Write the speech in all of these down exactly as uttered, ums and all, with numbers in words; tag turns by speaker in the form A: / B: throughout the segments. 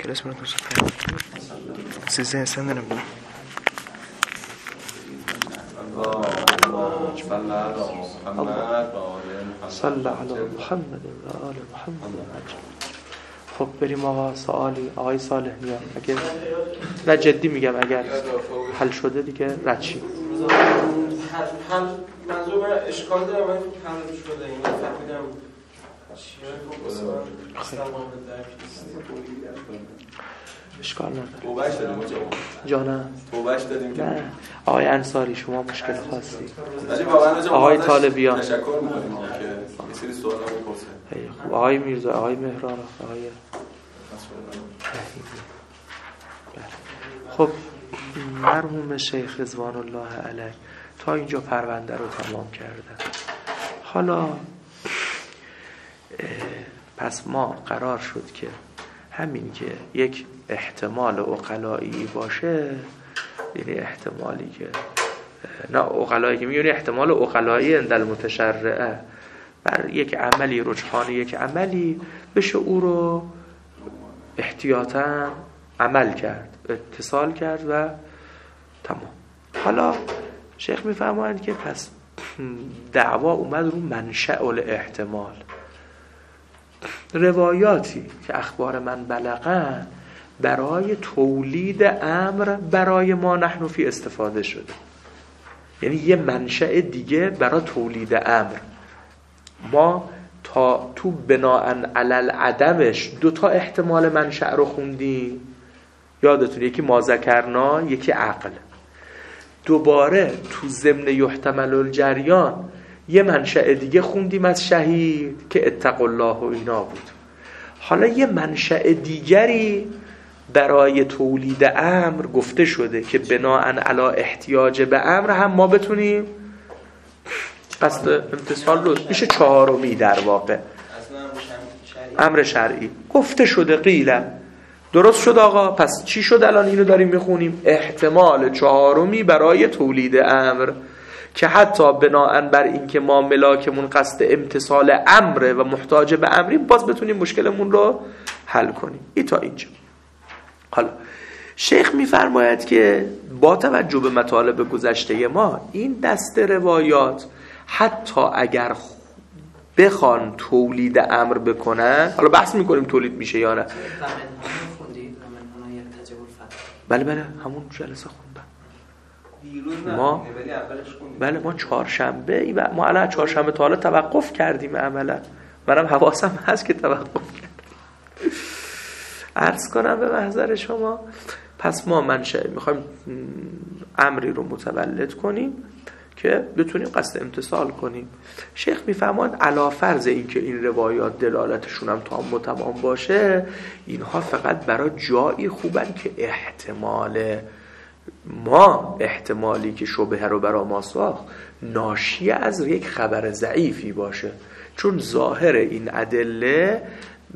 A: مشكلة اسمها توصف بس ازاي استنى انا بقول
B: صلى على محمد و آل محمد. خب بریم آقا سوالی آقای صالح نیا. اگه نه جدی میگم اگر حل شده دیگه رد شیم.
C: حل منظور من اشکال داره من حل شده این فهمیدم چیه خب اصلا ما به درک
B: اشکال نداره.
D: توبهش دادیم
B: جانم
D: توبهش دادیم که
B: نه آقای انصاری شما مشکل خاصی
D: ولی واقعا
B: آقای طالبیان
D: تشکر می‌کنیم که یه سری سوالا می‌پرسه.
B: خب آقای میرزا آقای مهران آقای خب مرحوم شیخ رضوان الله علیه تا اینجا پرونده رو تمام کردن. حالا پس ما قرار شد که همین که یک احتمال عقلایی باشه، یعنی احتمالی که نه عقلایی که میگن احتمال عقلایی اند المتشرعه بر یک عملی رجحان یک عملی بشه او رو احتیاطاً عمل کرد، اتصال کرد و تمام. حالا شیخ میفرمایند که پس دعوا اومد رو منشأ الاحتمال. روایاتی که اخبار من بلغن برای تولید امر برای ما نحن فی استفاده شده، یعنی یه منشأ دیگه برای تولید امر. ما تا تو بناءن علل عدمش دو تا احتمال منشأ رو خوندیم، یادتون یکی ما ذکرنا یکی عقل. دوباره تو ضمن یحتمل الجریان یه منشأ دیگه خوندیم از شهید که اتقوا الله و اینا بود. حالا یه منشأ دیگری برای تولید امر گفته شده که بناءن علی احتیاج به امر هم ما بتونیم قصد امتصال رو میشه چهارمی در واقع امر شرعی گفته شده. قیله درست شد آقا. پس چی شد الان اینو داریم میخونیم؟ احتمال چهارمی برای تولید امر که حتی بناءن بر این که ما ملاکمون قصد امتصال امره و محتاج به امری باز بتونیم مشکلمون رو حل کنیم. ای تا اینجا. حالا شیخ میفرماید که با توجه به مطالب گذشته ما این دست روایات حتی اگر بخوان تولید امر بکنن، حالا بحث میکنیم تولید میشه یا نه. بله بله همون جلسه خوندم ما. بله ما چهارشنبه و ما الان چهارشنبه تا حالا توقف کردیم عملا. منم حواسم هست که توقف کردیم. عرض کنم به محضر شما پس ما منشأ میخوایم امری رو متولد کنیم که بتونیم قصد امتصال کنیم. شیخ میفهمند علا فرض این که این روایات دلالتشون هم تام و تمام باشه، اینها فقط برای جایی خوبن که احتمال ما احتمالی که شبهه رو برای ما ساخت ناشی از یک خبر ضعیفی باشه، چون ظاهر این ادله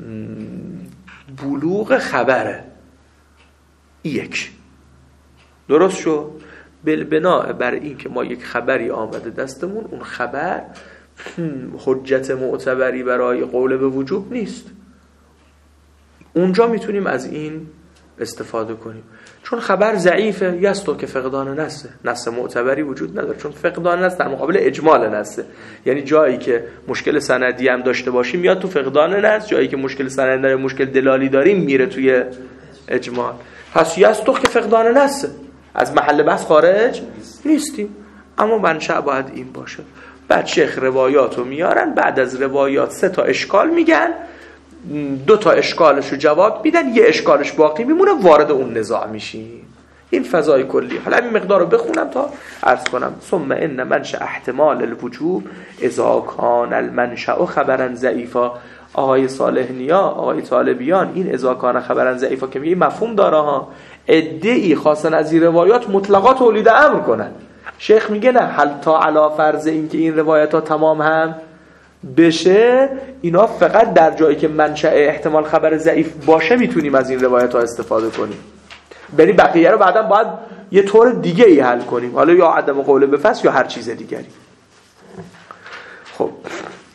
B: بلوغ خبره. یک درست شد. بنا بر این که ما یک خبری آمده دستمون، اون خبر حجت معتبری برای قول به وجوب نیست. اونجا میتونیم از این استفاده کنیم، چون خبر ضعیفه. یستو که فقدان نسه، نسه معتبری وجود نداره، چون فقدان نسه در مقابل اجمال نسه. یعنی جایی که مشکل سندی هم داشته باشیم میاد تو فقدان نسه، جایی که مشکل سندی داریم مشکل دلالی داریم میره توی اجمال. پس یستو که فقدان نسه، از محل بحث خارج نیستیم، اما منشأ باید این باشه. بعد شیخ روایات رو میارن، بعد از روایات سه تا اشکال میگن، دو تا اشکالش رو جواب میدن، یه اشکالش باقی میمونه، وارد اون نزاع میشیم. این فضای کلی. حالا این مقدار رو بخونم تا عرض کنم. ثم ان منشأ احتمال الوجوب اذا کان المنشأ خبرا ضعیفا. آقای صالح نیا آقای طالبیان این اذا کان خبرا ضعیفا که میگه مفهوم داره ها. ادعی خاصن از این روایات مطلقا تولید امر کنن. شیخ میگه نه، حل تا علا فرض این که این روایت ها تمام هم بشه، اینا فقط در جایی که منشأ احتمال خبر ضعیف باشه میتونیم از این روایت ها استفاده کنیم. بری بقیه رو بعدا باید یه طور دیگه ای حل کنیم، حالا یا عدم قول به فصل یا هر چیز دیگری. خب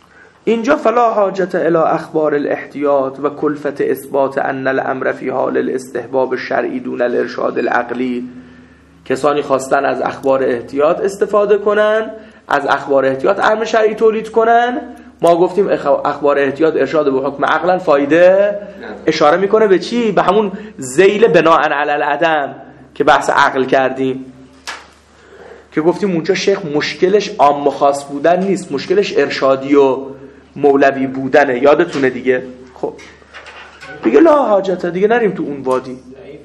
B: اینجا فلا حاجت الی اخبار الاحتیاط و کلفت اثبات ان الامر فی حال الاستحباب الشرعی دون الارشاد العقلی. کسانی خواستن از اخبار احتیاط استفاده کنن، از اخبار احتیاط امر شرعی تولید کنن. ما گفتیم اخبار احتیاط ارشاد به حکم عقلا فایده اشاره میکنه به چی؟ به همون ذیل بناء علی العدم که بحث عقل کردیم، که گفتیم اونجا شیخ مشکلش عام و خاص بودن نیست، مشکلش ارشادی و مولوی بودنه. یادتونه دیگه؟ خب دیگه لا حاجته، دیگه نریم تو اون وادی.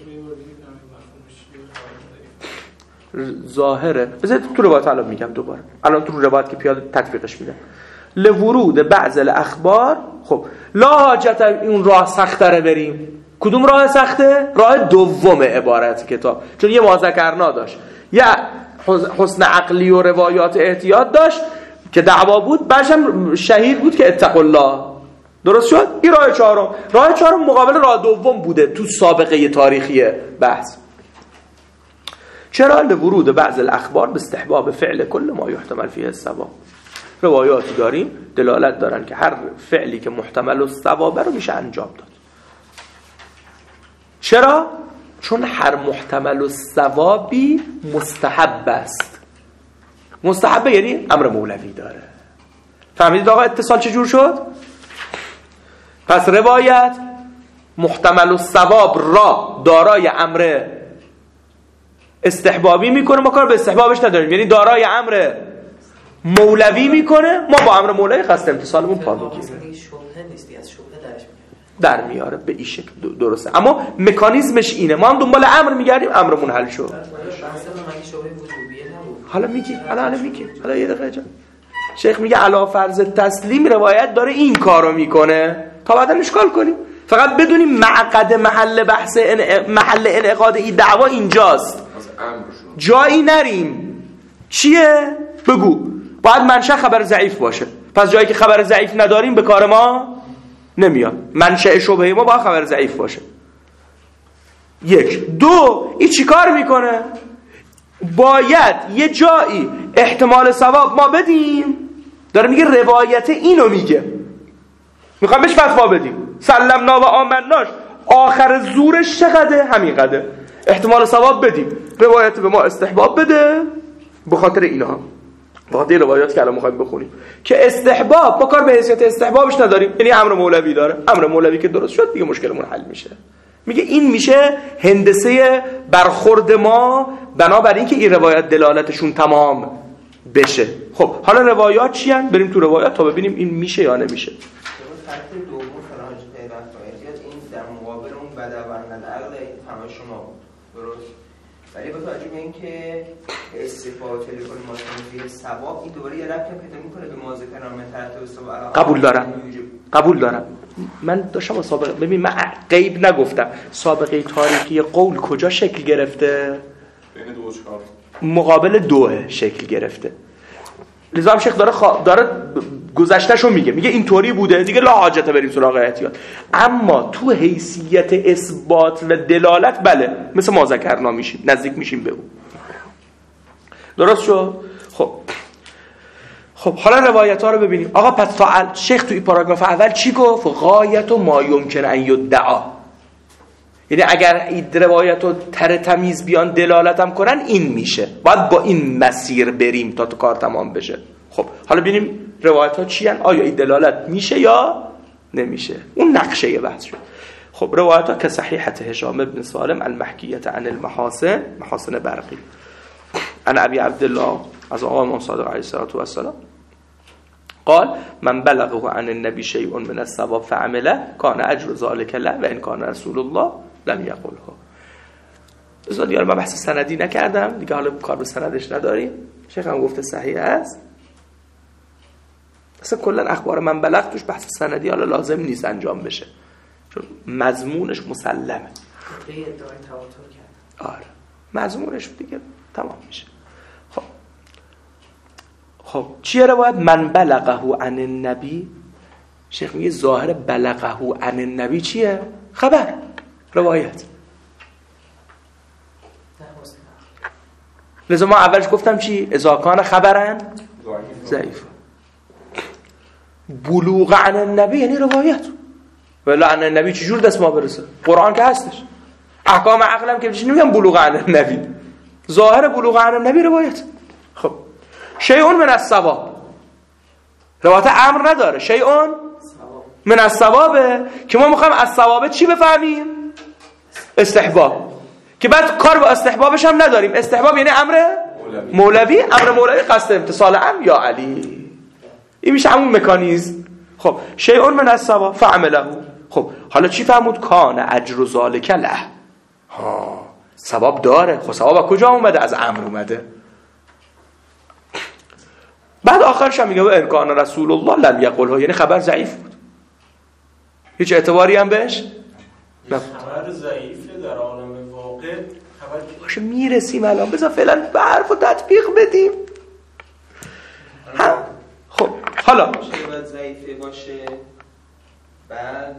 B: ظاهره بذارید تو روایت الان میگم دوباره، الان تو روایت که پیاده تطبیقش میدم. لورود بعض الاخبار. خب لا حاجت اون راه سختره بریم. کدوم راه سخته؟ راه دوم عبارت کتاب، چون یه ما ذکرنا داشت، یه حسن عقلی و روایات احتیاط داشت که دعوا بود، بعدشم شهید بود که اتقوا الله. درست شد؟ این راه چهارم. راه چهارم مقابل راه دوم بوده تو سابقه تاریخی بحث. چرا؟ لورود بعض الاخبار به استحباب فعل کل ما یحتمل فیه الصواب. روایاتی داریم دلالت دارن که هر فعلی که محتمل الصواب رو میشه انجام داد. چرا؟ چون هر محتمل الصوابی مستحب است. مستحب یعنی امر مولوی داره. فهمیدید آقا اتصال چجور شد؟ پس روایت محتمل الصواب را دارای امر استحبابی میکنه، ما کار به استحبابش نداریم، یعنی دارای امر مولوی میکنه، ما با امر مولوی قصد امتصالمون پا میگیریم.
E: شبهه نیستی، از شبهه درش
B: در میاره به این شکل درسته، اما مکانیزمش اینه. ما هم دنبال امر میگردیم، امرمون حل شد. حالا میگی حالا حالا میگی حالا یه دقیقه جان. شیخ میگه علا فرض تسلیم روایت داره این کارو میکنه تا بعدا اشکال کنیم. فقط بدونیم معقد محل بحث ان... محل انعقاد این دعوا اینجاست، جایی نریم. چیه؟ بگو. باید منشأ خبر ضعیف باشه. پس جایی که خبر ضعیف نداریم به کار ما نمیاد. منشأ شبهه ما باید خبر ضعیف باشه. یک. دو، این چی کار میکنه؟ باید یه جایی احتمال ثواب ما بدیم. داره میگه روایت اینو میگه، میخوام بهش فتوا بدیم. سلمنا و آمناش آخر زورش چقدره؟ همین قدره. احتمال ثواب بدیم، روایت به ما استحباب بده به خاطر اینا، به خاطر روایات که الان میخوایم بخونیم که استحباب، با کار به حیثیت استحبابش نداریم، یعنی امر مولوی داره. امر مولوی که درست شد دیگه مشکلمون حل میشه. میگه این میشه هندسه برخورد ما بنابراین که این روایت دلالتشون تمام بشه. خب حالا روایات چی هن؟ بریم تو روایات تا ببینیم این میشه یا نمیشه.
F: خط دوم فراج پیوند فایدیات این در مقابل اون بدوارند عقل همه شما بود. درست؟ ولی با توجه به این که استفاده تلفن ماشینی ثواب این دوباره یه ربطی پیدا میکنه به موازه کرامه ترتیب ثواب.
B: قبول دارم. قبول دارم. من داشتم سابقه، ببین من غیب نگفتم. سابقه تاریخی قول کجا شکل گرفته؟
D: بین دو و چهار.
B: مقابل دوه شکل گرفته. لذا هم شیخ داره خوا... داره گذشتهشو میگه، میگه اینطوری بوده دیگه لا حاجت بریم سراغ احتیاط. اما تو حیثیت اثبات و دلالت بله، مثل ما ذکرنا میشیم، نزدیک میشیم به اون. درست شد؟ خب خب حالا روایت ها رو ببینیم. آقا پس تا شیخ تو این پاراگراف اول چی گفت؟ غایت و ما یمکن ان یدعا، یعنی اگر این روایت رو تر تمیز بیان دلالت هم کنن این میشه، باید با این مسیر بریم تا تو کار تمام بشه. خب حالا ببینیم روایت ها چی هن؟ آیا این دلالت میشه یا نمیشه؟ اون نقشه بحث شد. خب روایت ها که صحیحت هشام ابن سالم المحکیت عن المحاسن، محاسن برقی، عن ابی عبدالله از آقا امام صادق علیه الصلاه و السلام قال من بلغه عن النبی شیء من الثواب فعمله کان اجر ذلك له و ان کان رسول الله لم یقله. بذار دیگه من بحث سندی نکردم دیگه، حالا کار به سندش نداریم. شیخ هم گفته صحیح است. اصلا کلا اخبار من بلغ توش بحث سندی حالا لازم نیست انجام بشه، چون مضمونش مسلمه.
E: به ادعای تواتر کرد.
B: آره مضمونش دیگه تمام میشه. خب خب چیه روایت؟ من بلغه عن النبی. شیخ میگه ظاهر بلغه عن النبی چیه؟ خبر، روایت. لذا ما اولش گفتم چی؟ اذا کان خبرن ضعیف. بلوغ عن النبی یعنی روایت. ولی عن النبی چجور دست ما برسه؟ قرآن که هستش. احکام عقلم که چی نمیگم بلوغ عن النبی. ظاهر بلوغ عن النبی روایت. خب شیء من الثواب، روایت امر نداره، شیء من الثواب که ما میخوایم از ثواب چی بفهمیم؟ استحباب، که بعد کار با استحبابش هم نداریم. استحباب یعنی امر مولوی، امر مولوی قصد امتصال امر یا علی. این میشه همون مکانیزم. خب شیء من الثواب فعمله. خب حالا چی فهمود؟ کان اجر ذالک له. ها ثواب داره. خب ثواب از کجا اومده؟ از امر اومده. بعد آخرش هم میگه و ان کان رسول الله لم یقله، یعنی خبر ضعیف بود، هیچ اعتباری هم بهش نه.
C: خبر ضعیفه در عالم واقع. خبر
B: باشه میرسیم الان، بذار فعلا به حرف و تطبیق بدیم. هم. خب حالا
F: باید ضعیفه باشه، بعد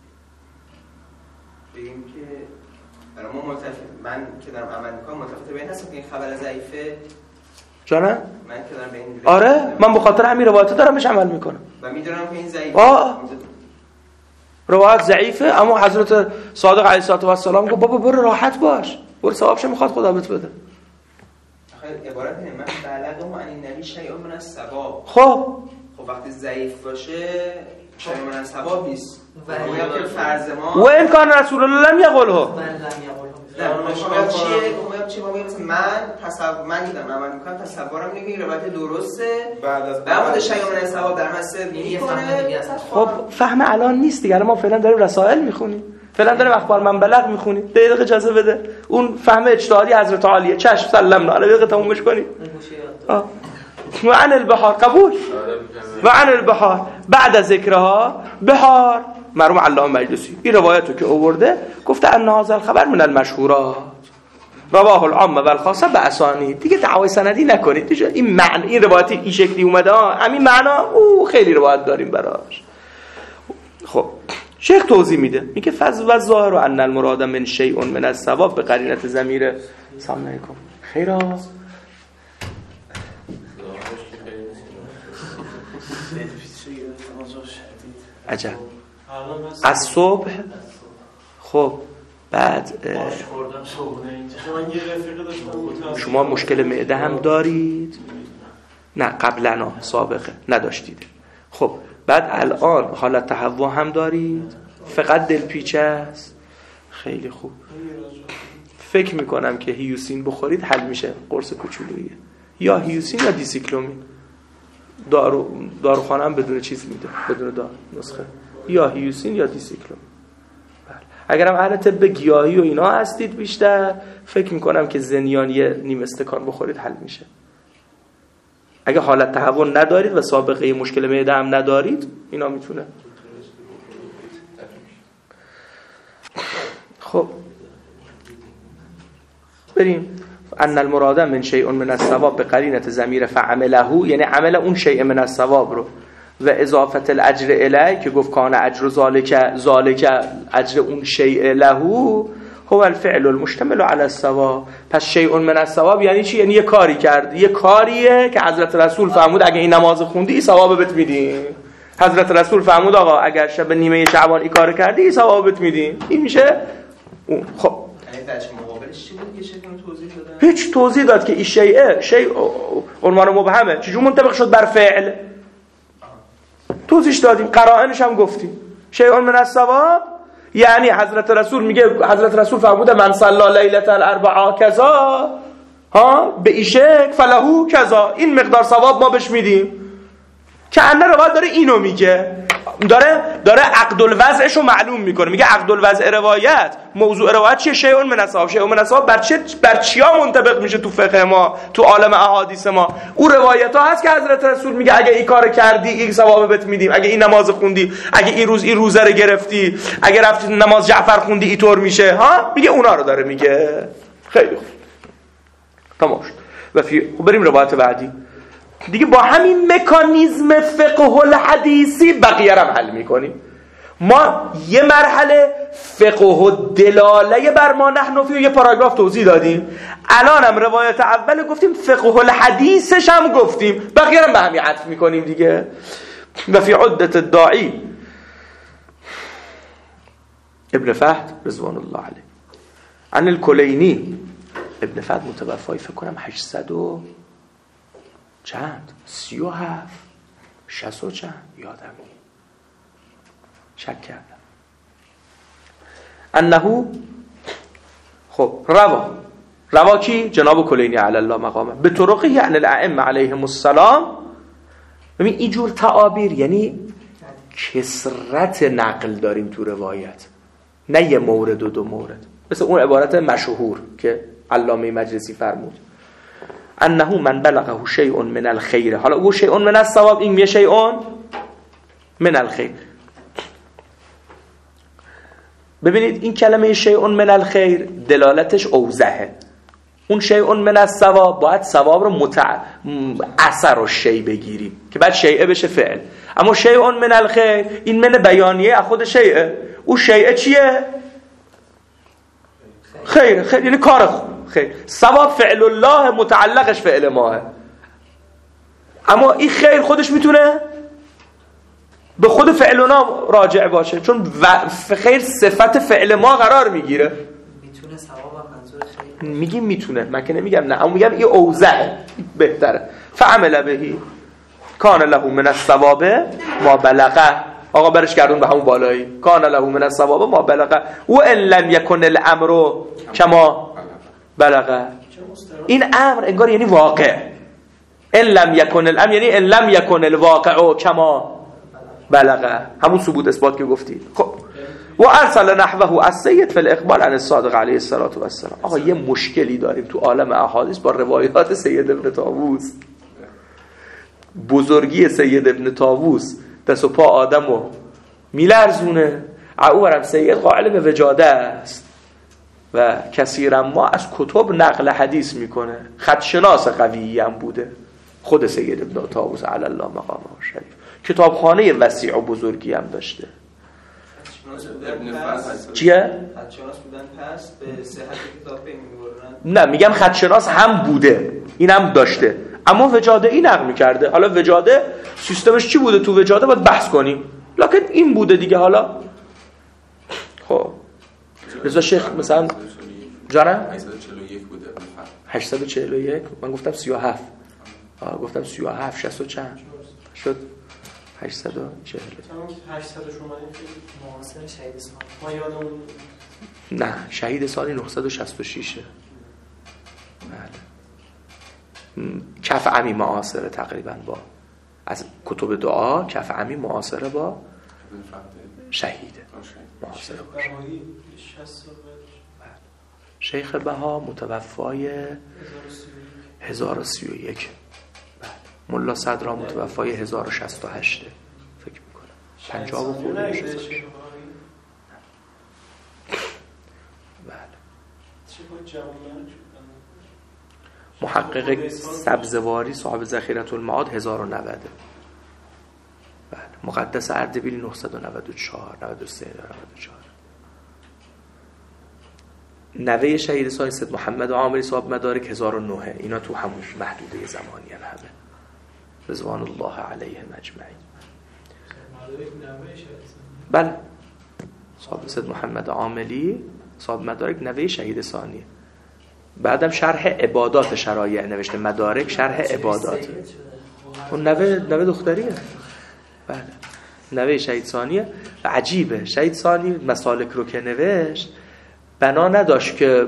F: بگیم که برای ما متفق، من که دارم عمل میکنم متفق به این هستم که این خبر ضعیفه.
B: جانم؟
F: من که دارم به این
B: آره من به خاطر همین روایت دارم بهش عمل میکنم
F: و میدونم که این ضعیفه.
B: آه روایت ضعیفه، اما حضرت صادق علیه السلام گفت بابا برو راحت باش، برو ثوابش میخواد خدا بهت بده.
F: آخه عبارت اینه من بلغ و عن النبی شیء من الثواب.
B: خب
F: خب وقتی ضعیف باشه شیء من الثواب نیست. و که فرض ما
B: و ان کان رسول الله لم یقله.
F: نه من شما چیه؟ من چی میگم؟ مثلا من تصور من دیدم عمل میکنم، تصورم اینه که این روایت درسته
C: بعد از
F: بعد شیء من الثواب در مسیر میکنه.
B: خب فهم الان نیست دیگه، ما فعلا داریم رسائل میخونیم، فعلا داریم اخبار من بلغ میخونیم. دقیقه اجازه بده اون فهم اجتهادی حضرت عالیه. چشم سلمنا علی دقیقه تمومش کنیم. اه و عن البحار قبول و عن البحار بعد از ذکرها بحار مرحوم علامه مجلسی این روایتو که آورده گفته ان هذا الخبر من المشهورات رواه العامه و الخاصه باسانید. دیگه دعوای سندی نکنید دیگه. این معنی این روایتی این شکلی اومده همین معنا او خیلی روایت داریم براش. خب شیخ توضیح میده میگه فضل و ظاهر ان المراد من شیء من الثواب به قرینه ضمیر سلام علیکم خیرا عجب از صبح. خب بعد شما مشکل معده هم دارید؟ نه قبلا سابقه نداشتید. خب بعد الان حالت تهوع هم دارید؟ فقط دلپیچه است؟ خیلی خوب. فکر میکنم که هیوسین بخورید حل میشه. قرص کوچولوییه، یا هیوسین یا دیسیکلومین. دارو داروخانه هم بدون چیز میده، بدون دارو نسخه، یا هیوسین یا دیسیکلومین. بله. اگرم اهل طب گیاهی و اینا هستید بیشتر فکر میکنم که زنیان یه نیم استکان بخورید حل میشه. اگه حالت تهوع ندارید و سابقه مشکل معده هم ندارید اینا میتونه. خب بریم. ان المراد من شیء من الثواب به قرینه ضمیر فعمله، یعنی عمل اون شیء من الثواب رو و اضافه الاجر الیه که گفت کان اجر ذالک ذالک اجر اون شیء له هو الفعل المشتمل على الثواب. پس شیء من الثواب یعنی چی؟ یعنی یه کاری کرد، یه کاریه که حضرت رسول فرمود اگه این نماز خوندی ثواب بهت میدیم. حضرت رسول فرمود آقا اگر شب نیمه شعبان این کار کردی ثواب بهت میدیم. این میشه اون. خب هیچ توضیح داد که این شیء شیء عنوان مبهمه چجور منطبق شد بر فعل؟ توضیح دادیم، قرائنش هم گفتیم. شیء من الثواب یعنی حضرت رسول میگه حضرت رسول فرموده من صلی لیلة الاربعاء کذا ها به این شکل فلهو کذا، این مقدار ثواب ما بهش میدیم. که انه روایت داره اینو میگه، داره داره عقد الوضعشو معلوم میکنه. میگه عقد الوضع روایت موضوع روایت چیه؟ شیء من الثواب. شیء من الثواب بر چه بر چیا منطبق میشه تو فقه ما، تو عالم احادیث ما؟ اون روایت ها هست که حضرت رسول میگه اگه این کار کردی این ثواب بهت میدیم، اگه این نماز خوندی، اگه این روز این روزه رو گرفتی، اگه رفتی نماز جعفر خوندی اینطور میشه. ها میگه اونا رو داره میگه. خیلی خوب تمام شد. و فی بریم روایت بعدی دیگه. با همین مکانیزم فقه الحدیثی بقیه رو حل میکنیم. ما یه مرحله فقه دلاله بر ما نحن فی یه پاراگراف توضیح دادیم. الان هم روایت اول گفتیم، فقه الحدیثش هم گفتیم، بقیه رو به همین عطف میکنیم دیگه. و فی عدت الداعی ابن فهد رضوان الله علیه عن الکلینی. ابن فهد متوفای فکر کنم هشتصد و چند سی و هفت شصت و چند یادم نیست، شک کردم. انه خب روا روا کی؟ جناب کلینی علی الله مقامه به طرقه یعنی الائمه علیهم السلام. ببین اینجور تعابیر یعنی کثرت نقل داریم تو روایت، نه یه مورد و دو مورد، مثل اون عبارت مشهور که علامه مجلسی فرمود انه من بلغه شیء من الخیر. حالا او شیء من الثواب، این میشه شیء من الخیر. ببینید این کلمه شیء من الخیر دلالتش اوضحه. اون شیء من الثواب باید ثواب رو متع... اثر و شیء بگیریم که بعد شیء بشه فعل. اما شیء من الخیر این من بیانیه از خود شیء. اون شیء چیه؟ خیر. خیر یعنی کار خوب. خیر ثواب فعل الله متعلقش فعل ماه. اما این خیر خودش میتونه به خود فعلنا راجع باشه، چون خیر صفت فعل ما قرار میگیره.
E: میتونه ثواب هم منظور خیر.
B: میگیم میتونه، من که نمیگم نه، اما میگم این اوضح بهتره. فعمل بهی کان له من الثواب ما بلغه. آقا برش گردون به همون بالایی. کان له من الثواب ما بلغه و ان لم یکن الامر کما بلغه. این امر انگار یعنی واقع. ان لم یکن الامر یعنی ان لم یکن الواقع کما بلغه، همون ثبوت اثبات که گفتید. خب و ارسل نحوه السید فی الاقبال عن الصادق علیه الصلاه و السلام. آقا یه مشکلی داریم تو عالم احادیث با روایات سید ابن طاووس. بزرگی سید ابن طاووس دست و پا آدمو میلرزونه. اونورم سید قائل به وجاده است و کثیرا ما از کتب نقل حدیث میکنه. خطشناس قویی هم بوده خود سید ابن طاووس علی الله مقامه شریف. کتابخانه وسیع و بزرگی هم داشته. چیه؟
F: خدشناس بودن پس به صحت کتاب پی می‌برن؟
B: نه میگم خدشناس هم بوده، این هم داشته، اما وجاده این نقل می‌کرده. حالا وجاده سیستمش چی بوده تو وجاده باید بحث کنیم، لکن این بوده دیگه. حالا خب رضا شیخ مثلا جانم هشتصد و چهل و یک من گفتم سی و هفت. آه گفتم سی و هفت شصت و چند شد؟ هشتصد و چهل.
C: هشتصد اومدیم که
E: معاصر شهید اسماعیل
C: ما یادمون
B: نه شهید سال نهصد و شصت و شش. بله کف عمی معاصره تقریبا با از کتب دعا. کف عمی معاصره با شهیده معاصره باشه. شیخ بها متوفای هزار و سی و یک. ملا صدرا متوفای هزار و شصت و هشت فکر میکنم. پنجاه و خورده میشه. بله. محقق سبزواری صاحب ذخیرة المعاد هزار و نود. بله. مقدس اردبیلی نهصد و نود و چهار نود و سه نود و چهار. نوه شهید سای سید محمد عامری صاحب مدارک هزار و نه. اینا تو همون محدوده زمانی هم همه رضوان الله علیهم اجمعین. بله صاحب سید محمد عاملی صاحب مدارک نوه شهید ثانیه. بعدم شرح عبادات شرایع نوشته. مدارک شرح عبادات. اون نوه نوه دختریه. بله نوه شهید ثانیه. و عجیبه شهید ثانی مسالک رو که نوشت بنا نداشت که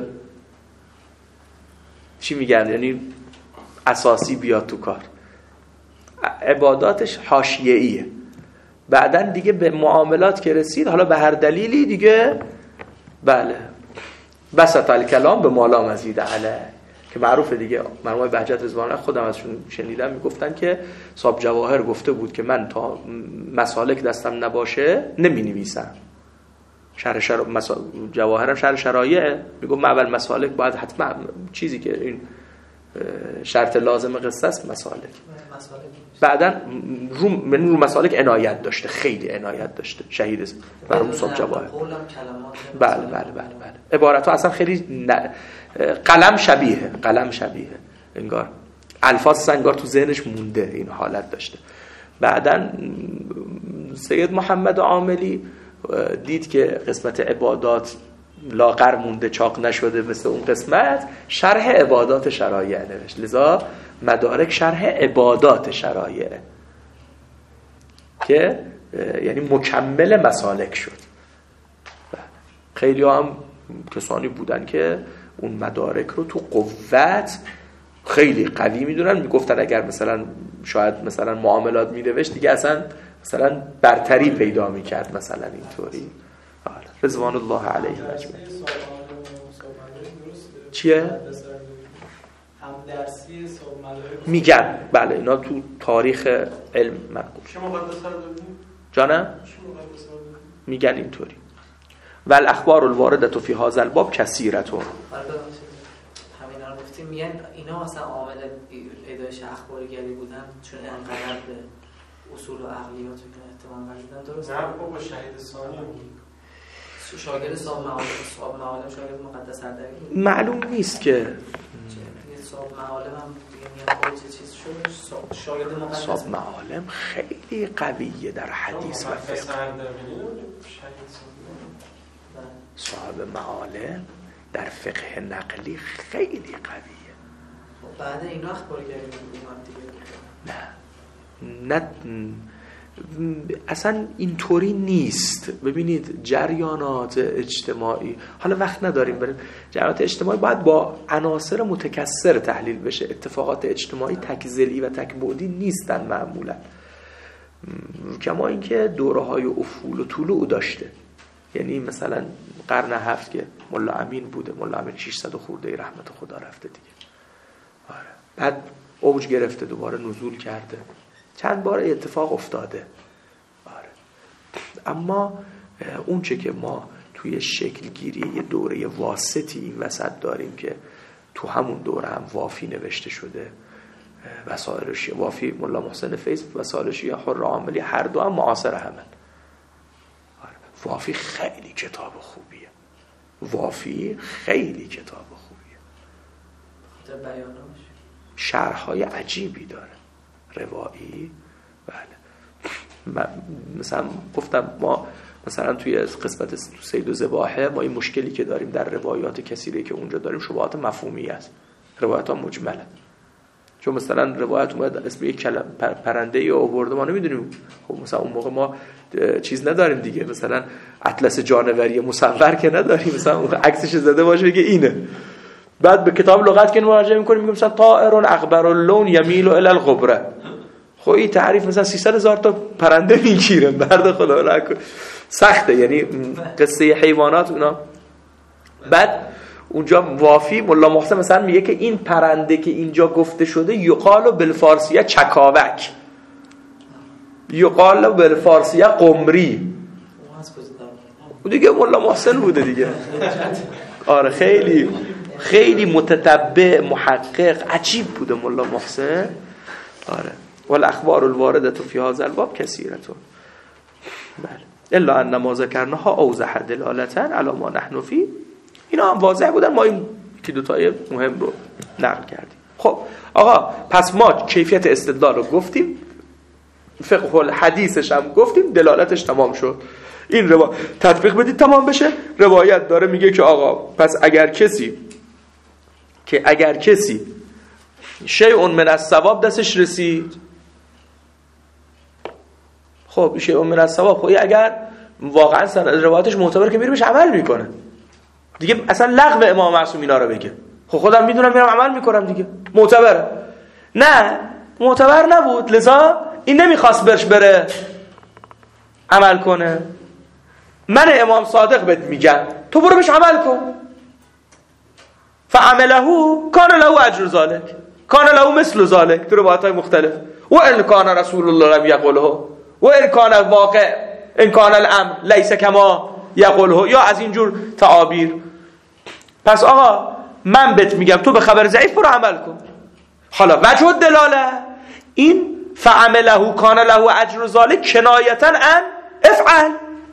B: چی میگن یعنی اساسی بیاد تو کار. عباداتش حاشیه‌ایه. بعدن دیگه به معاملات که رسید حالا به هر دلیلی دیگه بله بسط الکلام به مالا مزید علیه که معروفه دیگه. مرحوم بهجت رضوان الله خودم ازشون شنیدم میگفتن که صاحب جواهر گفته بود که من تا مسالک دستم نباشه نمی نویسم. شرح شر... مسا... جواهرم شرح شرایع میگم من اول مسالک باید حتما چیزی که این شرط لازم قصه است مسالک. بعداً رو من رو مسالک عنایت داشته، خیلی عنایت داشته شهید مرحوم صاحب جواهر. بله بله بله بله عبارت‌ها اصلا خیلی ن... قلم شبیه قلم شبیه انگار الفاظ انگار تو ذهنش مونده این حالت داشته. بعدن سید محمد عاملی دید که قسمت عبادات لاغر مونده، چاق نشده مثل اون قسمت، شرح عبادات شرایع نوشت. لذا مدارک شرح عبادات شرایع که یعنی مکمل مسالک شد. خیلی هم کسانی بودن که اون مدارک رو تو قوت خیلی قوی میدونن، میگفتن اگر مثلا شاید مثلا معاملات مینوشت دیگه اصلا مثلا برتری پیدا میکرد مثلا اینطوری. رضوان الله علیه اجمعین. چیه؟
C: هم درسی
B: میگن بله اینا تو تاریخ علم منقول.
C: چه مقدس رو داریم؟
B: جانم؟ میگن اینطوری. والاخبار الوارده فی هذا الباب کثیره.
E: همینا رو گفتیم میگن اینا مثلا عامل پیدایش اخبارگری بودن چون انقدر به اصول و عقلیات احتمال ورزیدن. درست؟
C: نه بابا شهید ثانی
E: شاگرد صاحب معالم صاحب معالم شاگرد مقدس اردبیل
B: معلوم نیست که
E: صاحب معالم هم میگن خود چه چیز شد. شاگرد مقدس
B: صاحب معالم خیلی قویه در حدیث و فقه. صاحب معالم در فقه نقلی خیلی قویه.
E: بعد اینا اخبارگری میگن دیگه
B: نه نه اصلا اینطوری نیست. ببینید جریانات اجتماعی، حالا وقت نداریم بریم، جریانات اجتماعی باید با عناصر متکثر تحلیل بشه. اتفاقات اجتماعی تک‌ضلعی و تک‌بعدی نیستن معمولا، کما اینکه دوره‌های افول و طلوع داشته. یعنی مثلا قرن هفت که ملا امین بوده، ملا امین ششصد خورده رحمت خدا رفته دیگه. آره. بعد اوج گرفته، دوباره نزول کرده، چند بار اتفاق افتاده. آره. اما اون چه که ما توی شکل گیری یه دوره واسطی این وسط داریم که تو همون دوره هم وافی نوشته شده، وسائل شیعه وافی ملا محسن فیض، وسائل شیعه حر عاملی، هر دو هم معاصر همن. آره. وافی خیلی کتاب خوبیه، وافی خیلی کتاب خوبیه،
E: خاطر بیاناش
B: شرح‌های عجیبی داره، روایی. بله من مثلا گفتم ما مثلا توی قسمت تو سید و ذباحه ما این مشکلی که داریم در روایات کثیری که اونجا داریم شبهات مفهومی است، روایات ها مجمله. چون مثلا روایت اومد اسم یک کلمه پرنده ای آورده، ما نمیدونیم. خب مثلا اون موقع ما چیز نداریم دیگه، مثلا اطلس جانوری مصور که نداریم مثلا اون عکسش زده باشه بگه اینه. بعد به کتاب لغت که مراجعه می‌کنیم میگیم مثلا طائر اغبر اللون یمیل الی الغبره. خب این تعریف مثلا سیصد هزار تا پرنده میگیره، برد خدا نکن سخته، یعنی قصه حیوانات اونا. بعد اونجا وافی ملا محسن مثلا میگه که این پرنده که اینجا گفته شده یقال بالفارسیه چکاوک، یقال بالفارسیه قمری. دیگه ملا محسن بوده دیگه. آره خیلی خیلی متتبع محقق عجیب بوده ملا محسن. آره والاخبار الوارده فی هذا الباب کثیره. بله الا ان ما ذکرناها اوضح دلالتا علی ما نحن فی. اینا هم واضح بودن، ما این یکی دو تای مهم رو نقل کردیم. خب آقا پس ما کیفیت استدلال رو گفتیم، فقه الحدیثش هم گفتیم، دلالتش تمام شد. این رو تطبیق بدید تمام بشه. روایت داره میگه که آقا پس اگر کسی که اگر کسی شیء من الثواب دستش رسید، خب شیء من الثواب، خب اگر واقعا سند روایتش معتبر که میره بهش عمل میکنه دیگه، اصلا لغو امام معصوم اینا رو بگه خب خودم میدونم میرم عمل میکنم دیگه، معتبره. نه معتبر نبود، لذا این نمیخواست برش بره عمل کنه. من امام صادق بهت میگم تو برو بهش عمل کن. فعمله کان له اجر ذلك کان له مثل ذلك، تو روایت‌های مختلف. و ان کان رسول الله لم یقله و ان کان واقع ان کان الامر لیس کما یقله، یا از اینجور تعابیر. پس آقا من بهت میگم تو به خبر ضعیف برو عمل کن. حالا وجه دلاله این فعمله کان له اجر ذلك کنایتا ان افعل.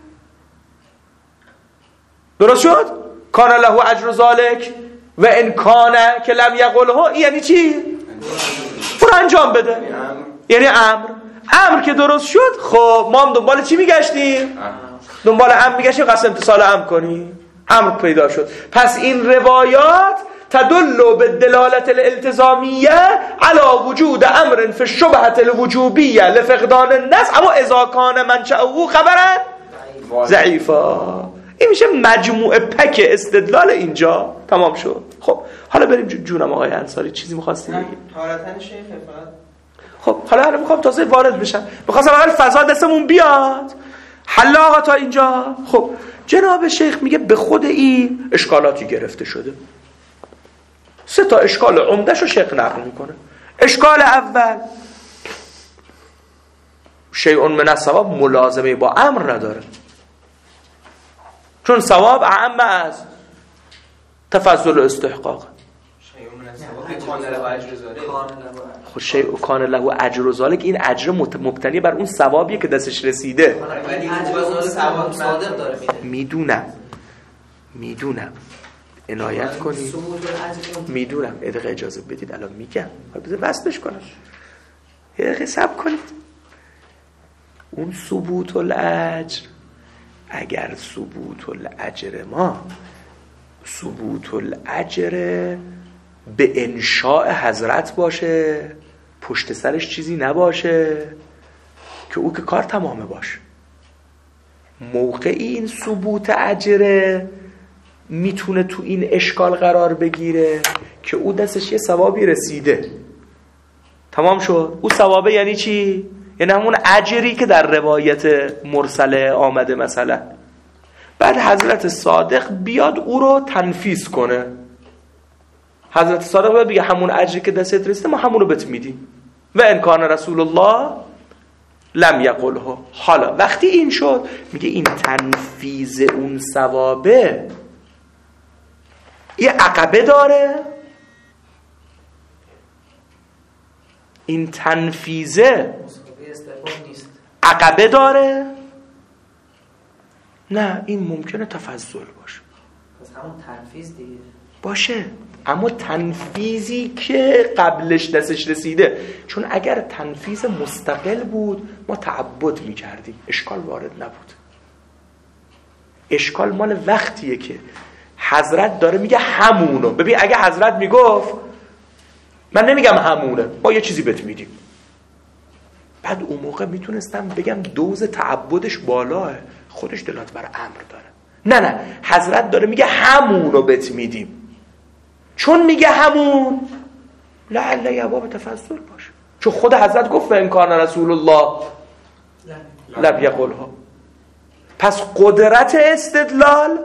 B: درست شد؟ کان له اجر ذلك و ان کان که لم یقله، یعنی چی؟ برو انجام بده، یعنی امر. امر که درست شد، خب ما هم دنبال چی میگشتیم؟ دنبال امر میگشتیم، قصد امتصال امر کنیم، امر پیدا شد. پس این روایات تدل به دلالت الالتزامیه علی وجود امر فی الشبهة الوجوبیه لفقدان النص، اما اذا کان منشأه خبرن ضعیفا. این میشه مجموعه پک استدلال اینجا تمام شد. خب حالا بریم جونم آقای انصاری، چیزی می‌خواستی بگی؟
F: حالتاً شیخ فقط
B: خب حالا الان میخوام تازه وارد بشم، میخواستم اول فضا دستمون بیاد. حالا آقا تا اینجا. خب جناب شیخ میگه به خود این اشکالاتی گرفته شده. سه تا اشکال عمده‌شو شیخ نقل میکنه. اشکال اول، شیء من الثواب ملازمه با امر نداره، چون ثواب اعم از تفضل و استحقاق. خب شیء کان له اجر و ذالک، این اجر مبتنی بر اون ثوابیه که دستش رسیده.
E: ولی اجر ثواب صادق داره میده.
B: میدونم میدونم عنایت کنید، میدونم. یه دقیقه اجازه بدید الان میگم، بذار بسش کنم، یه دقیقه صبر کنید. اون ثبوت الاجر، اگر ثبوت الاجر ما ثبوت الاجر به انشاء حضرت باشه، پشت سرش چیزی نباشه که او که کار تمامه باشه، موقع این ثبوت اجره میتونه تو این اشکال قرار بگیره که او دستش یه ثوابی رسیده، تمام شد. او ثوابه یعنی چی؟ یعنی همون اجری که در روایت مرسله آمده مثلا. بعد حضرت صادق بیاد او رو تنفیذ کنه. حضرت صادق بیاد بگه همون اجری که دستت رسیده ما همون رو بهت میدیم. و ان کان رسول الله لم یقله. حالا وقتی این شد میگه این تنفیذ اون ثوابه یه عقبه داره، این تنفیذه عقبه داره، نه این ممکنه تفضل باشه.
E: پس همون تنفیذ دیگه
B: باشه، اما تنفیذی که قبلش دستش رسیده. چون اگر تنفیذ مستقل بود ما تعبد میکردیم، اشکال وارد نبود. اشکال مال وقتیه که حضرت داره میگه همونو. ببین اگه حضرت میگفت من نمیگم همونه، ما یه چیزی بهت میدیم، بعد اون موقع میتونستم بگم دوز تعبدش بالاه، خودش دلالت بر امر داره. نه نه، حضرت داره میگه همونو بهت میدیم، چون میگه همون لعل یباب تفضل باشه، چون خود حضرت گفت و ان کان رسول الله لم یقلها. پس قدرت استدلال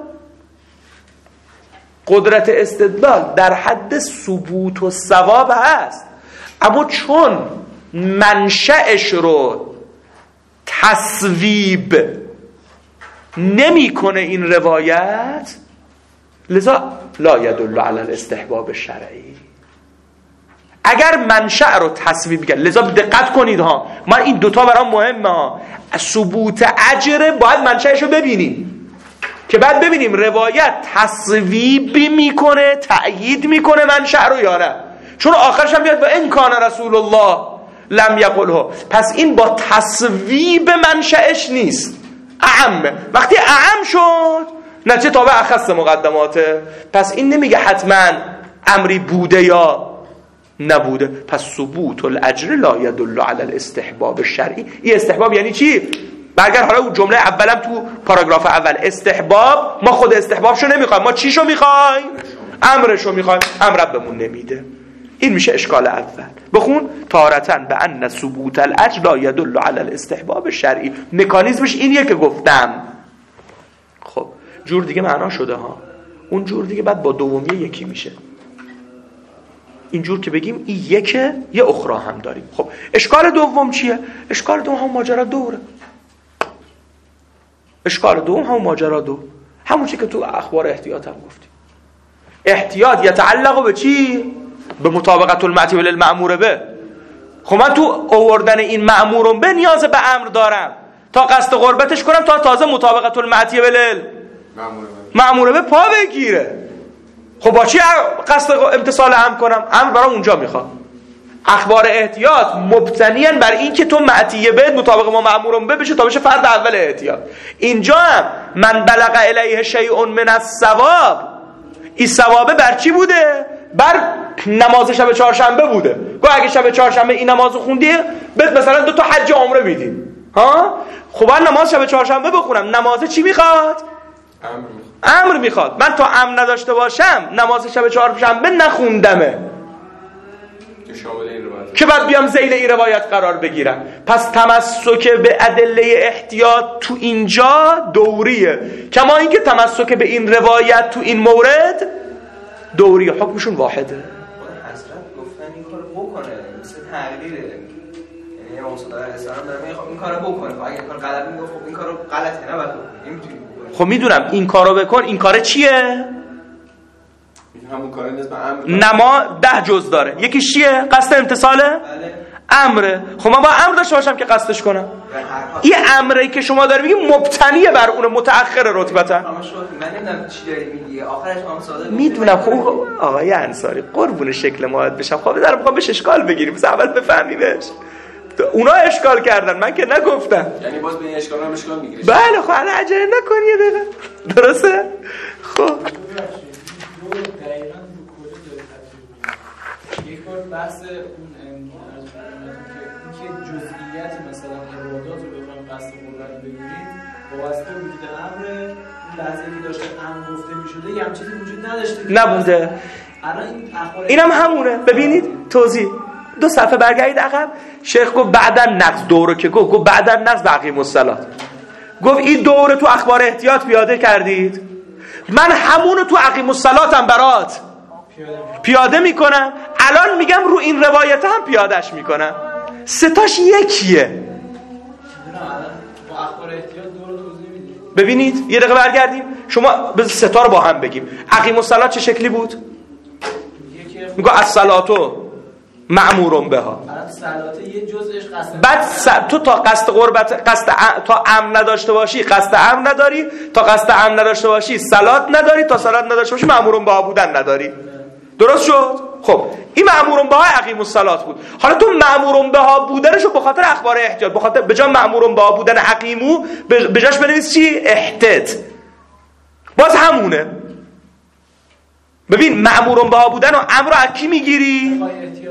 B: قدرت استدلال در حد ثبوت و ثواب هست، اما چون منشأش رو تصویب نمی کنه این روایت، لذا لا یدل علی الاستحباب الشرعی. اگر منشأ رو تصویب کرد، لذا دقت کنید ها، من این دوتا برام مهمه ها. ثبوت اجر باید منشأش رو ببینیم که بعد ببینیم روایت تصویب میکنه، تأیید میکنه منشأ رو یا نه. چون آخرش هم بیاد و ان کان رسول الله لم یقله، پس این با تصویب منشأش نیست، اعم. وقتی اعم شد نتیجه تابع اخص مقدماته، پس این نمیگه حتما امری بوده یا نبوده. پس ثبوت الاجر لا یدل علی الاستحباب الشرعی. این استحباب یعنی چی؟ برگر حالا اون جمله اولم تو پاراگراف اول، استحباب ما خود استحبابشو نمیخوایم، ما چیشو میخوایم؟ امرشو میخوایم، امر بهمون نمیده. این میشه اشکال اول. بخون تارتن به ان ثبوت الاجر لا یدل علی الاستحباب الشرعی. مکانیزمش اینیه که گفتم. خب جور دیگه معنا شده ها، اون جور دیگه بعد با دومیه یکی میشه. اینجور که بگیم این یکه، یه اخرى هم داریم. خب اشکال دوم چیه؟ اشکال دوم هم ماجرا دوره. اشکال دوم هم ماجرا دو، همون چی که تو اخبار احتیاط هم گفتیم. احتیاط یتعلق به چی؟ به مطابقت المعتی للمأمور به. خب من تو آوردن این مأمور به نیاز به امر دارم تا قصد قربتش کنم، تا تازه مطابقت المعتی لل مأمور به پا بگیره. خب با چی قصد امتصال امر کنم؟ امر برام اونجا میخواد. اخبار احتیاط مبتنیان بر این که تو معطیه به مطابق ما مأمورون به بشه تا بشه فرد اول احتیاط. اینجا هم من بلغ الیه شیء من الثواب، این ثوابه بر چی بوده؟ بر نماز شب چهارشنبه بوده. گو اگه شب چهارشنبه این نمازو خوندی بهت مثلا دو تا حج عمره میدیم. ها خب من نماز شب چهارشنبه بخونم، نماز چی میخواد؟ امر میخواد. من تا امر نداشته باشم نماز شب چهارشنبه نخوندمه که بعد بیام ذیل این روایت قرار بگیرم. پس تمسک به ادله احتیاط تو اینجا دوریه، کما اینکه تمسک به این روایت تو این مورد دوریه، حکمشون واحده.
F: حضرت گفتن این کارو بکنه، مثل تقلیله، یعنی امام صادق علیه السلام داره میگه این کارو بکنه، خب اگه کار غلط میگه خب این کارو غلطه نباید بکنی، نمیتونی بکنی.
B: خب میدونم این کارو بکن، این کار چیه؟
D: همون کار نسبت امر
B: نما ده جز داره، یکیش چیه؟ قصد امتصاله؟
F: بله.
B: امره. خب من با امر داشته باشم که قصدش کنم. این امری که شما داری میگی مبتنیه بر اون متأخر رتبتا.
F: من نمیدونم چی داری میگی، آخرش امام صادق
B: میدونم. خب آقای انصاری قربون شکل ماهت بشم، خب دارم میخوام بهش اشکال بگیریم، بس اول بفهمیمش. اونا اشکال کردن، من که نگفتم.
D: یعنی باز به این اشکال هم اشکال میگیری؟
B: بله خب الان عجله نکنی یه دقیقه. درسته؟ خب
G: دقیقاً رو کلی داره تطبیق. یک بار بحث اون که جزئیات مثلا ارادات رو بخوایم قصد قربت بگیریم واسطه وجود امر، اون لحظه که داشته امر گفته میشده یه هم چیزی وجود نداشته
B: نبوده.
G: الان این اخبار
B: اینم همونه. ببینید توضیح دو صفحه برگردید عقب. شیخ گفت بعداً نقض دوره که گفت گفت بعداً نقض باقی الصلات. گفت این دوره تو اخبار احتیاط پیاده کردید، من همونو تو اقیم الصلاتم برات پیاده میکنم. الان میگم رو این روایت هم پیادهش میکنم. ستاش یکیه. ببینید یه دقیقه برگردیم، شما بذار ستا رو با هم بگیم. اقیم الصلات چه شکلی بود؟ میگه الصلاتو مأمورون بها.
G: صلات یه جزءش قصد.
B: بعد س... تو تا قصد قربت قصد ا... تا امن نداشته باشی قصد امن نداری، تا قصد امن نداشته باشی صلات نداری، تا صلات نداشته باشی مأمورون بها بودن نداری. درست شد؟ خب این مأمورون بها اقیم الصلات بود. حالا تو مأمورون بها بودنشو به خاطر اخبار احتیاط، به خاطر به جای مأمورون بها بودن اقیمو به جاش بنویس چی؟ احتت. باز همونه. ببین مأمورون بها بودن و امر رو از کی میگیری؟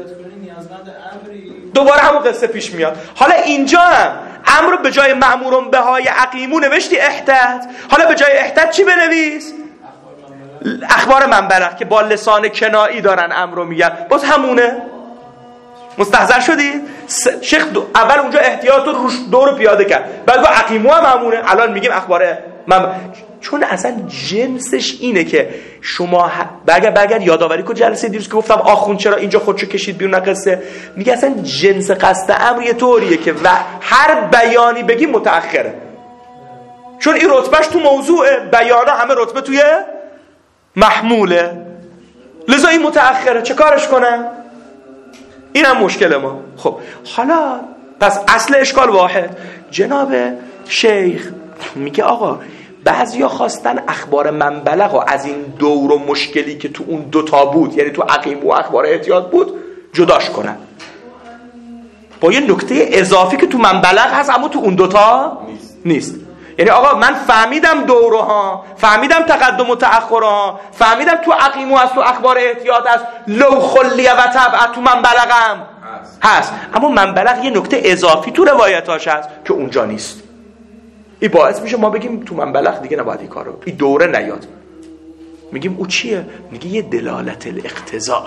B: دوباره همون قصه پیش میاد. حالا اینجا هم امر رو به جای مأمورون بهای اقیمو نوشتی احتت، حالا به جای احتت چی بنویس؟ اخبار منبلغ که با لسان کنایی دارن امر رو میگن. باز همونه. مستحضر شدید؟ شیخ اول اونجا احتیاط رو روش دور پیاده کرد، بعد با اقیمو هم همونه. الان میگیم اخبار من، چون اصلا جنسش اینه که شما برگر برگر یادآوری کو جلسه دیروز که گفتم آخوند چرا اینجا خودشو کشید بیرون قصه، میگه اصلا جنس قصد امر یه طوریه که و هر بیانی بگی متأخره، چون این رتبهش تو موضوع بیانا همه رتبه توی محموله، لذا این متأخره. چه کارش کنم؟ این هم مشکل ما. خب حالا پس اصل اشکال واحد. جناب شیخ میگه آقا بعضیا خواستن اخبار منبلغ و از این دور و مشکلی که تو اون دوتا بود، یعنی تو عقیم و اخبار احتیاط بود، جداش کنن با یه نکته اضافی که تو منبلغ هست اما تو اون دوتا نیست, نیست. یعنی آقا من فهمیدم دوره ها، فهمیدم تقدم و تأخر ها، فهمیدم تو عقیم هست، تو اخبار احتیاط هست، لو خلیه و تبع تو منبلغم هست. هست اما منبلغ یه نکته اضافی تو روایتاش هست که اونجا نیست. این باعث میشه ما بگیم تو منبلغ دیگه نباید این کارو، این دوره نیاد. میگیم او چیه؟ میگه یه دلالت الاقتضاء.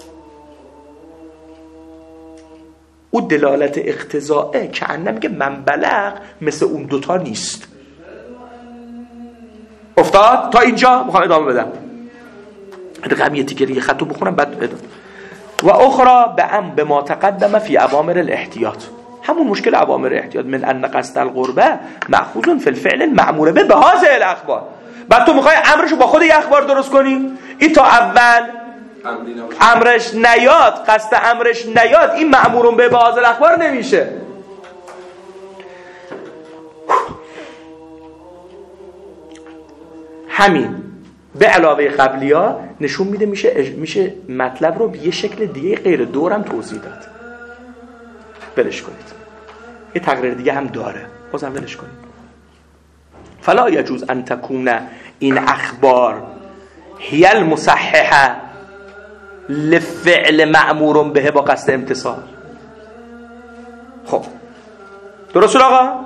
B: او دلالت اقتضاءه که انه میگه منبلغ مثل اون دوتا نیست. افتاد؟ تا اینجا میخوام ادامه بدم. رقم یه تیکه دیگه خطو بخونم بعد ادامه. و اخرى به ام به ما تقدم فی اوامر الاحتیاط، همون مشکل اوامر احتیاط، من ان قصد القربه مأخوذ فی الفعل المأمور به بهذه الاخبار. بعد تو میخوای امرشو با خود یه اخبار درست کنی؟ این تا اول امرش نیاد، قصد امرش نیاد، این مأمورون به بهذه الاخبار نمیشه. همین به علاوه قبلیا نشون میده میشه میشه مطلب رو به یه شکل دیگه غیر دورم توضیح داد. بلش کنید. یه تقریر دیگه هم داره، بازم بلش کنید. فلا یجوز ان تکون این اخبار هی المصححه لفعل مأمور به با قصد امتثال. خب درست شد آقا؟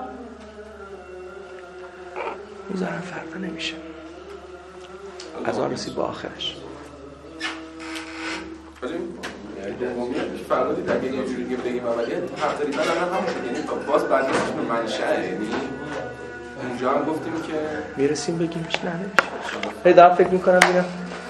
B: میذارم فردا نمیشه از آن رسید با آخرش.
D: فرمودید اگه یه جوری دیگه بگیم اولیه تقریبا الان همون شد، یعنی باز برگشت به منشأ، یعنی اونجا هم گفتیم که
B: میرسیم بگیمش نه نمیشه. هی دارم فکر میکنم ببینم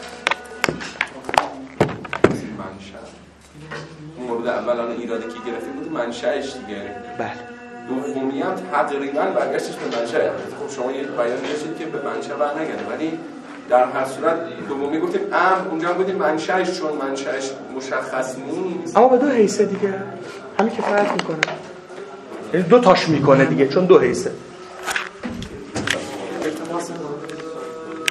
D: منشأ مورد اول الان ایرادی که گرفتیم بود منشأش دیگه.
B: بله.
D: دومی هم تقریبا برگشتش به منشأ. خب شما یه بیان داشتید که به منشأ برنگرده، ولی در هر صورت دومی گفتیم ام، اونجا هم گفتیم منشأش چون منشأش مشخص نیست.
B: اما به دو حیثه دیگه همین که فرق میکنه، یعنی دو تاش میکنه دیگه چون دو حیثه.